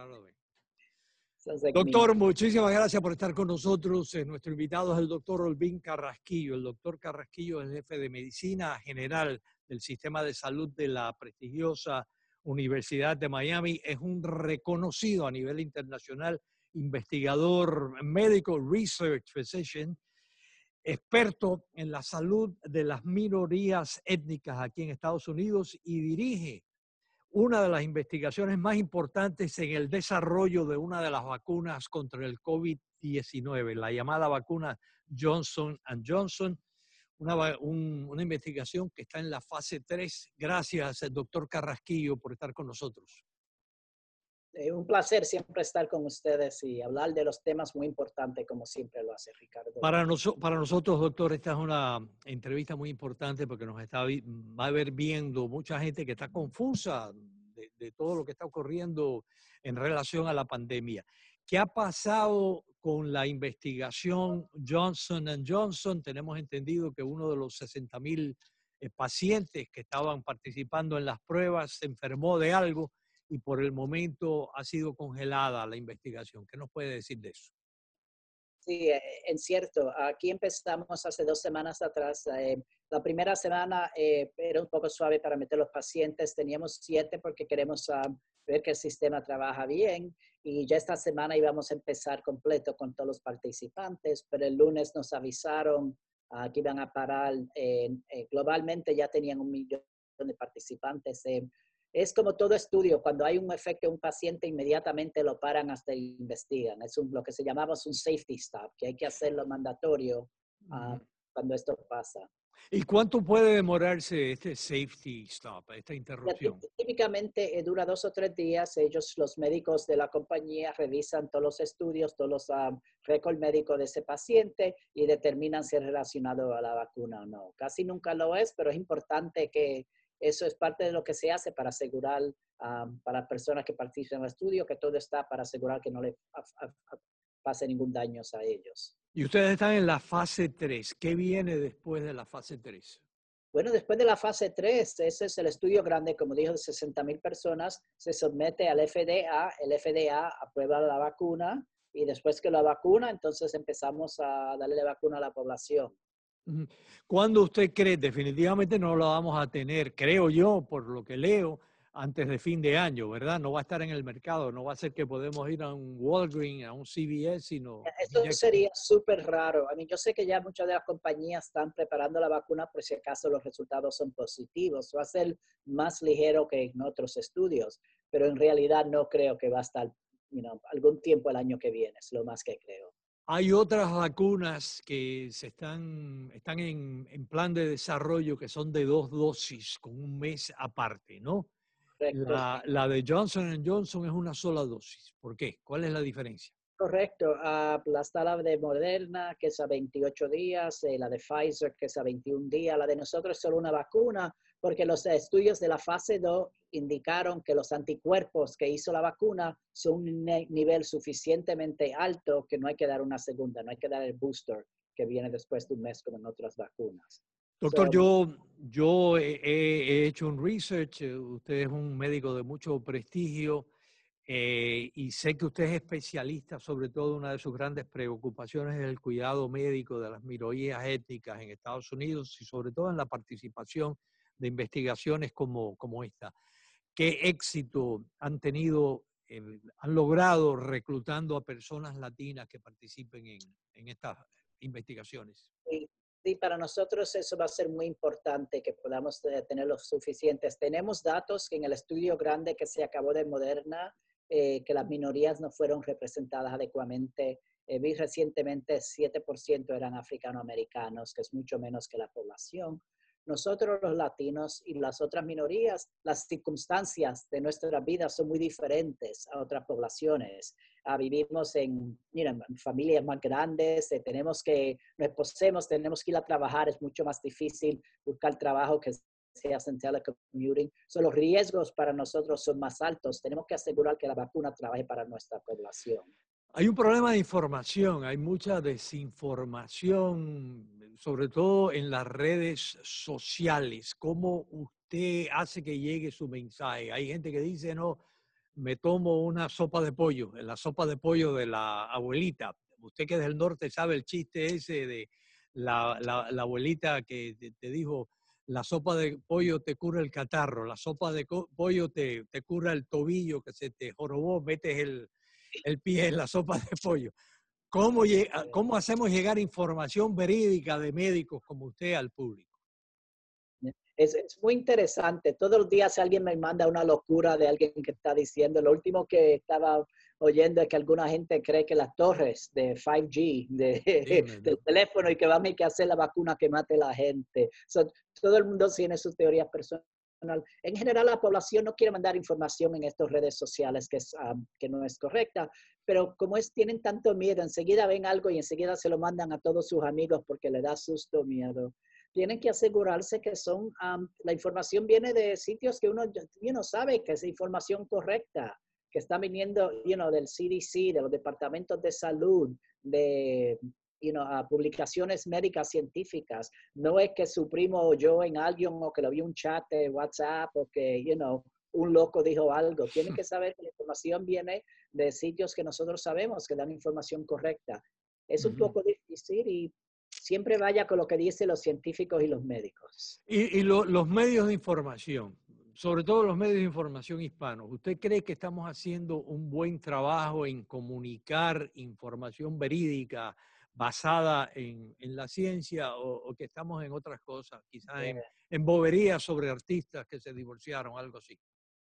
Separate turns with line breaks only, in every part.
ahora lo ven.
Like
Doctor, muchísimas gracias por estar con nosotros. Nuestro invitado es el doctor Olvín Carrasquillo. El doctor Carrasquillo es el jefe de medicina general del sistema de salud de la prestigiosa Universidad de Miami. Es un reconocido a nivel internacional investigador médico, research physician, experto en la salud de las minorías étnicas aquí en Estados Unidos y dirige una de las investigaciones más importantes en el desarrollo de una de las vacunas contra el COVID-19, la llamada vacuna Johnson Johnson, una investigación que está en la fase 3. Gracias, doctor Carrasquillo, por estar con nosotros.
Un placer siempre estar con ustedes y hablar de los temas muy importantes, como siempre lo hace Ricardo.
Para nosotros, doctor, esta es una entrevista muy importante porque va a haber viendo mucha gente que está confusa de todo lo que está ocurriendo en relación a la pandemia. ¿Qué ha pasado con la investigación Johnson Johnson? Tenemos entendido que uno de los 60,000 pacientes que estaban participando en las pruebas se enfermó de algo y por el momento ha sido congelada la investigación. ¿Qué nos puede decir de eso?
Sí, es cierto. Aquí empezamos hace 2 semanas atrás. La primera semana era un poco suave para meter los pacientes. Teníamos 7 porque queremos ver que el sistema trabaja bien. Y ya esta semana íbamos a empezar completo con todos los participantes. Pero el lunes nos avisaron que iban a parar. Globalmente ya tenían 1,000,000 de participantes. Es como todo estudio, cuando hay un efecto en un paciente, inmediatamente lo paran hasta investigan. Es lo que se llamaba un safety stop, que hay que hacerlo mandatorio cuando esto pasa.
¿Y cuánto puede demorarse este safety stop, esta interrupción?
Típicamente dura 2 o 3 días. Los médicos de la compañía, revisan todos los estudios, todos los récords médicos de ese paciente y determinan si es relacionado a la vacuna o no. Casi nunca lo es, pero es importante que eso es parte de lo que se hace para asegurar para personas que participan en el estudio que todo está para asegurar que no le pase ningún daño a ellos.
Y ustedes están en la fase 3. ¿Qué viene después de la fase 3?
Bueno, después de la fase 3, ese es el estudio grande, como dijo, de 60,000 personas, se somete al FDA, el FDA aprueba la vacuna y después que la vacuna, entonces empezamos a darle la vacuna a la población.
¿Cuándo usted cree? Definitivamente no lo vamos a tener, creo yo, por lo que leo, antes de fin de año, ¿verdad? No va a estar en el mercado, no va a ser que podemos ir a un Walgreens, a un CVS, sino...
Esto sería súper raro. Yo sé que ya muchas de las compañías están preparando la vacuna por si acaso los resultados son positivos. Va a ser más ligero que en otros estudios, pero en realidad no creo que va a estar algún tiempo el año que viene, es lo más que creo.
Hay otras vacunas que están en plan de desarrollo que son de 2 dosis con un mes aparte, ¿no? La de Johnson Johnson es una sola dosis. ¿Por qué? ¿Cuál es la diferencia?
Correcto. Está la de Moderna, que es a 28 días, la de Pfizer, que es a 21 días. La de nosotros es solo una vacuna, porque los estudios de la fase 2 indicaron que los anticuerpos que hizo la vacuna son un nivel suficientemente alto que no hay que dar una segunda, no hay que dar el booster que viene después de un mes como en otras vacunas.
Doctor, yo he hecho un research, usted es un médico de mucho prestigio y sé que usted es especialista, sobre todo una de sus grandes preocupaciones es el cuidado médico de las minorías étnicas en Estados Unidos y sobre todo en la participación de investigaciones como esta. ¿Qué éxito han tenido, han logrado reclutando a personas latinas que participen en estas investigaciones?
Sí, para nosotros eso va a ser muy importante que podamos tener los suficientes. Tenemos datos que en el estudio grande que se acabó de Moderna, que las minorías no fueron representadas adecuadamente. Vi recientemente 7% eran africanoamericanos, que es mucho menos que la población. Nosotros los latinos y las otras minorías, las circunstancias de nuestra vida son muy diferentes a otras poblaciones. Vivimos en familias más grandes, nos posemos, tenemos que ir a trabajar, es mucho más difícil buscar trabajo que sea en telecommuting. Los riesgos para nosotros son más altos. Tenemos que asegurar que la vacuna trabaje para nuestra población.
Hay un problema de información, hay mucha desinformación, sobre todo en las redes sociales. ¿Cómo usted hace que llegue su mensaje? Hay gente que dice, no, me tomo una sopa de pollo, la sopa de pollo de la abuelita. Usted que es del norte sabe el chiste ese de la abuelita que te dijo, la sopa de pollo te cura el catarro, la sopa de pollo te cura el tobillo que se te jorobó, metes el pie en la sopa de pollo. ¿Cómo hacemos llegar información verídica de médicos como usted al público?
Es muy interesante. Todos los días alguien me manda una locura de alguien que está diciendo. Lo último que estaba oyendo es que alguna gente cree que las torres de 5G del teléfono y que van a que hacer la vacuna que mate a la gente. Todo el mundo tiene sus teorías personales. En general, la población no quiere mandar información en estas redes sociales que no es correcta, pero como tienen tanto miedo, enseguida ven algo y enseguida se lo mandan a todos sus amigos porque le da susto, miedo. Tienen que asegurarse que la información viene de sitios que uno sabe que es información correcta, que está viniendo del CDC, de los departamentos de salud, de a publicaciones médicas científicas. No es que su primo oyó en alguien o que lo vio en un chat de WhatsApp o que, un loco dijo algo. Tienen que saber que la información viene de sitios que nosotros sabemos que dan información correcta. Es un poco difícil y siempre vaya con lo que dicen los científicos y los médicos.
Los medios de información, sobre todo los medios de información hispanos, ¿usted cree que estamos haciendo un buen trabajo en comunicar información verídica basada en la ciencia o que estamos en otras cosas, quizás en boberías sobre artistas que se divorciaron, algo así?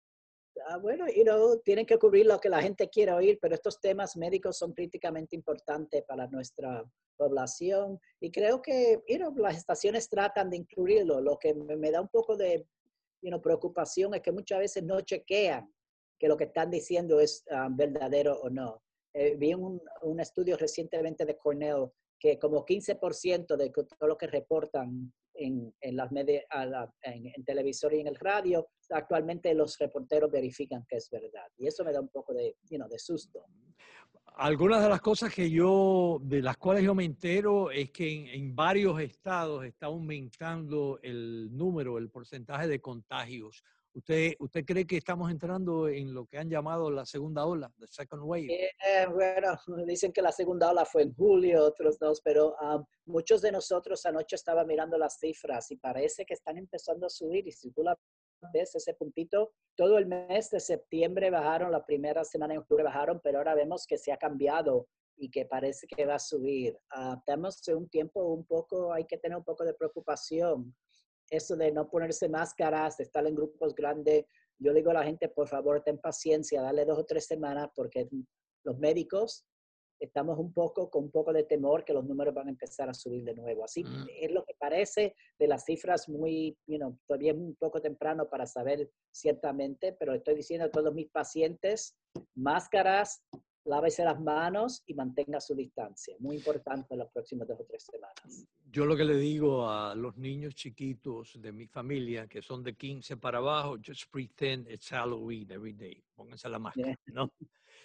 Bueno, tienen que cubrir lo que la gente quiere oír, pero estos temas médicos son críticamente importantes para nuestra población y creo que las estaciones tratan de incluirlo. Lo que me da un poco de preocupación es que muchas veces no chequean que lo que están diciendo es verdadero o no. Vi un estudio recientemente de Cornell que como 15% de todo lo que reportan en las medios, en televisor y en el radio, actualmente los reporteros verifican que es verdad. Y eso me da un poco de susto.
Algunas de las cosas de las cuales yo me entero es que en varios estados está aumentando el porcentaje de contagios. ¿Usted cree que estamos entrando en lo que han llamado la segunda ola, the second wave?
Bueno, dicen que la segunda ola fue en julio, otros dos, pero muchos de nosotros anoche estaba mirando las cifras y parece que están empezando a subir. Y si tú la ves, ese puntito, todo el mes de septiembre bajaron, la primera semana de octubre bajaron, pero ahora vemos que se ha cambiado y que parece que va a subir. Estamos en un tiempo hay que tener un poco de preocupación. Eso de no ponerse máscaras, de estar en grupos grandes. Yo digo a la gente, por favor, ten paciencia, dale 2 o 3 semanas, porque los médicos estamos con un poco de temor que los números van a empezar a subir de nuevo. Así es lo que parece de las cifras todavía es un poco temprano para saber ciertamente, pero estoy diciendo a todos mis pacientes, máscaras, lávese las manos y mantenga su distancia. Muy importante en las próximas 2 o 3 semanas.
Yo lo que le digo a los niños chiquitos de mi familia, que son de 15 para abajo, just pretend it's Halloween every day. Pónganse la máscara, ¿no?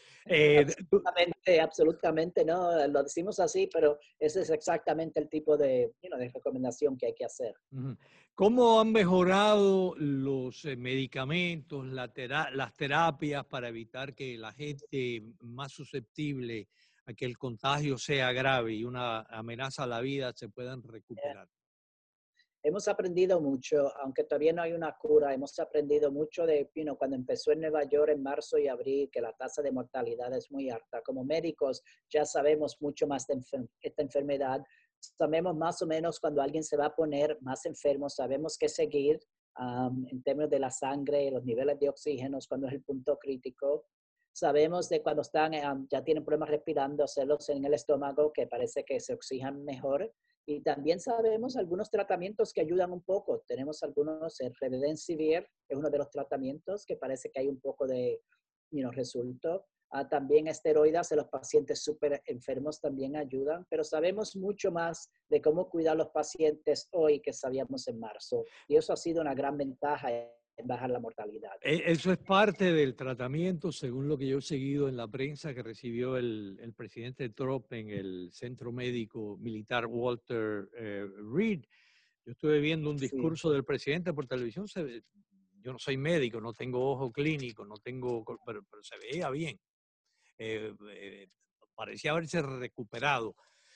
Absolutamente, no, lo decimos así, pero ese es exactamente el tipo de recomendación que hay que hacer.
¿Cómo han mejorado los medicamentos, las terapias para evitar que la gente más susceptible a que el contagio sea grave y una amenaza a la vida se puedan recuperar?
Hemos aprendido mucho, aunque todavía no hay una cura, hemos aprendido mucho de cuando empezó en Nueva York en marzo y abril, que la tasa de mortalidad es muy alta. Como médicos ya sabemos mucho más de esta enfermedad. Sabemos más o menos cuando alguien se va a poner más enfermo, sabemos qué seguir en términos de la sangre, los niveles de oxígeno, cuando es el punto crítico. Sabemos de cuando ya tienen problemas respirando, hacerlos en el estómago, que parece que se oxigenan mejor. Y también sabemos algunos tratamientos que ayudan un poco. Tenemos algunos, el Remdesivir es uno de los tratamientos que parece que hay un poco de resultado. También esteroides en los pacientes súper enfermos también ayudan, pero sabemos mucho más de cómo cuidar a los pacientes hoy que sabíamos en marzo. Y eso ha sido una gran ventaja en bajar la mortalidad.
Eso es parte del tratamiento, según lo que yo he seguido en la prensa que recibió el presidente Trump en el Centro Médico Militar Walter Reed. Yo estuve viendo un discurso del presidente por televisión. yo no soy médico, no tengo ojo clínico, no tengo, pero se veía bien. Eh, eh, Parecía haberse recuperado.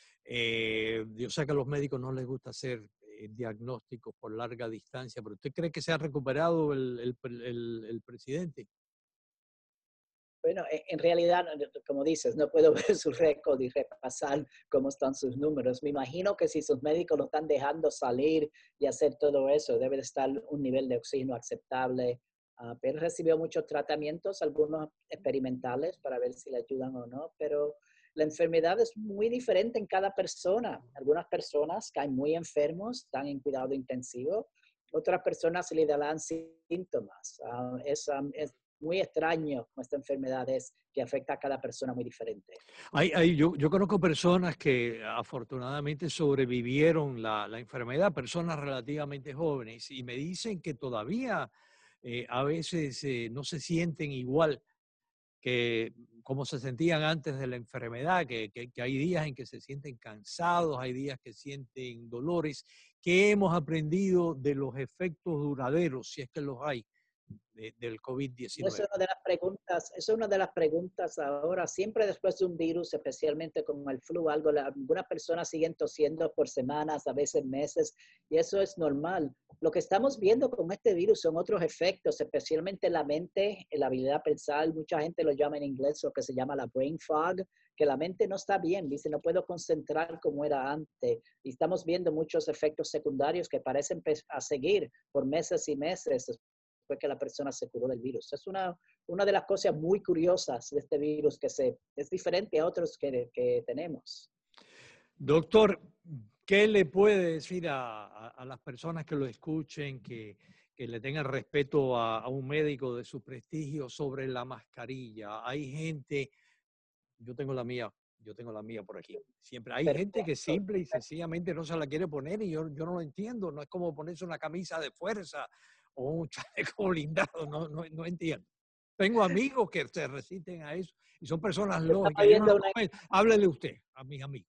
Yo sé que a los médicos no les gusta hacer diagnósticos por larga distancia, pero ¿usted cree que se ha recuperado el presidente?
Bueno, en realidad, como dices, no puedo ver su récord y repasar cómo están sus números. Me imagino que si sus médicos lo están dejando salir y hacer todo eso, debe de estar un nivel de oxígeno aceptable. Pero recibió muchos tratamientos, algunos experimentales para ver si le ayudan o no, pero la enfermedad es muy diferente en cada persona. Algunas personas caen muy enfermos, están en cuidado intensivo. Otras personas se le dan síntomas. Es muy extraño como esta enfermedad es que afecta a cada persona muy diferente.
Yo conozco personas que afortunadamente sobrevivieron la enfermedad, personas relativamente jóvenes, y me dicen que todavía a veces no se sienten igual que como se sentían antes de la enfermedad, que hay días en que se sienten cansados, hay días que sienten dolores. ¿Qué hemos aprendido de los efectos duraderos, si es que los hay, del
Y eso
COVID-19?
es una de las preguntas, eso es una de las preguntas ahora, siempre después de un virus, especialmente como el flu, algunas personas siguen tosiendo por semanas, a veces meses, y eso es normal. Lo que estamos viendo con este virus son otros efectos, especialmente en la mente, en la habilidad de pensar. Mucha gente lo llama en inglés lo que se llama la brain fog, que la mente no está bien, dice, no puedo concentrar como era antes. Y estamos viendo muchos efectos secundarios que parecen a seguir por meses y meses después que la persona se curó del virus. Es una de las cosas muy curiosas de este virus es diferente a otros que tenemos.
Doctor, ¿qué le puede decir a las personas que lo escuchen, que le tengan respeto a un médico de su prestigio sobre la mascarilla? Hay gente, yo tengo la mía, yo tengo la mía por aquí. Siempre hay gente que
Perfecto.
simple y sencillamente no se la quiere poner y yo no lo entiendo. No es como ponerse una camisa de fuerza o un chaleco blindado, no entiendo. Tengo amigos que se resisten a eso y son personas
Estaba
lógicas. Yo no
viendo
les
una,
comento. Háblele usted a mis amigos.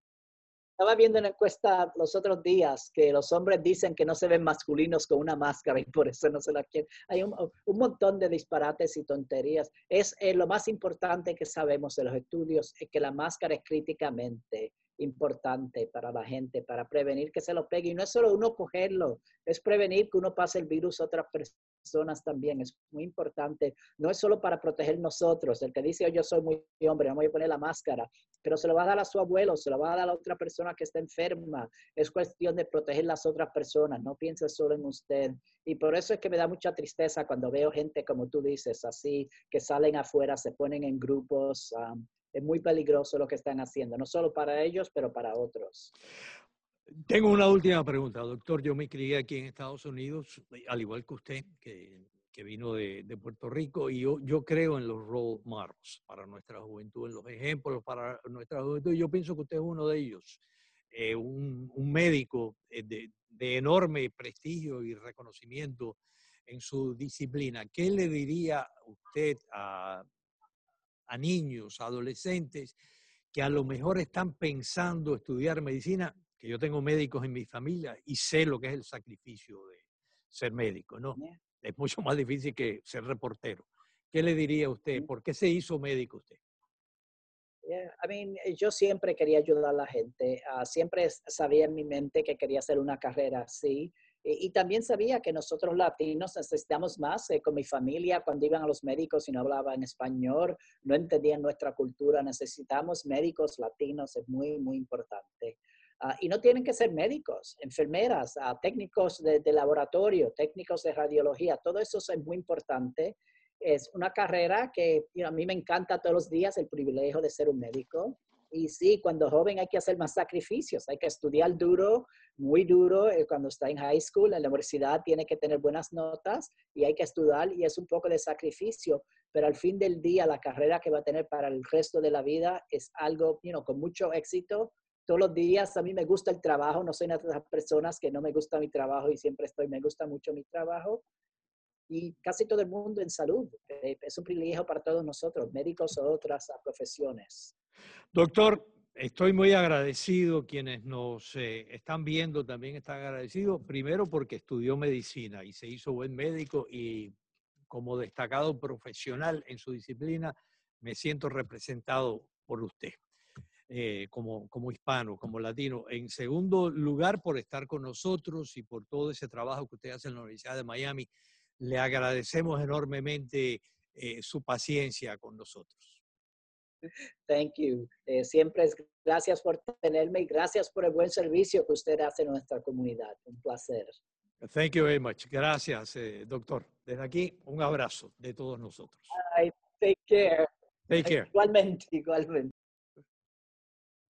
Estaba viendo una encuesta los otros días que los hombres dicen que no se ven masculinos con una máscara y por eso no se la quieren. Hay un montón de disparates y tonterías. Es lo más importante que sabemos de los estudios es que la máscara es críticamente importante para la gente, para prevenir que se lo pegue. Y no es solo uno cogerlo, es prevenir que uno pase el virus a otras personas también. Es muy importante. No es solo para proteger nosotros. El que dice, oh, yo soy muy hombre, no me voy a poner la máscara, pero se lo va a dar a su abuelo, se lo va a dar a otra persona que está enferma. Es cuestión de proteger las otras personas, no piense solo en usted. Y por eso es que me da mucha tristeza cuando veo gente, como tú dices, así, que salen afuera, se ponen en grupos. Es muy peligroso lo que están haciendo, no solo para ellos, pero para otros.
Tengo una última pregunta, doctor. Yo me crié aquí en Estados Unidos, al igual que usted, que vino de Puerto Rico, y yo creo en los role models para nuestra juventud, en los ejemplos para nuestra juventud. Y yo pienso que usted es uno de ellos, un médico de enorme prestigio y reconocimiento en su disciplina. ¿Qué le diría usted a niños, a adolescentes que a lo mejor están pensando estudiar medicina, que yo tengo médicos en mi familia y sé lo que es el sacrificio de ser médico, ¿no?
Yeah,
Es mucho más difícil que ser reportero. ¿Qué le diría a usted?
yeah,
¿Por qué se hizo médico usted?
yeah. Yo siempre quería ayudar a la gente. Siempre sabía en mi mente que quería hacer una carrera así. Y también sabía que nosotros latinos necesitamos más. Con mi familia, cuando iban a los médicos y no hablaban español, no entendían nuestra cultura. Necesitamos médicos latinos, es muy, muy importante. Y no tienen que ser médicos, enfermeras, técnicos de laboratorio, técnicos de radiología. Todo eso es muy importante. Es una carrera que a mí me encanta todos los días el privilegio de ser un médico. Y sí, cuando joven hay que hacer más sacrificios, hay que estudiar duro, muy duro. Cuando está en high school, en la universidad tiene que tener buenas notas y hay que estudiar y es un poco de sacrificio. Pero al fin del día, la carrera que va a tener para el resto de la vida es algo con mucho éxito. Todos los días a mí me gusta el trabajo, no soy una de las personas que no me gusta mi trabajo y siempre me gusta mucho mi trabajo y casi todo el mundo en salud. Es un privilegio para todos nosotros, médicos o otras profesiones.
Doctor, Estoy muy agradecido, quienes nos están viendo también están agradecidos, primero porque estudió medicina y se hizo buen médico y como destacado profesional en su disciplina, me siento representado por usted, como hispano, como latino. En segundo lugar, por estar con nosotros y por todo ese trabajo que usted hace en la Universidad de Miami. Le agradecemos enormemente su paciencia con nosotros.
Thank you. Siempre es gracias por tenerme y gracias por el buen servicio que usted hace en nuestra comunidad. Un placer.
Thank you very much. Gracias, doctor. Desde aquí, un abrazo de todos nosotros.
Bye. Take care.
Take care.
Igualmente, igualmente.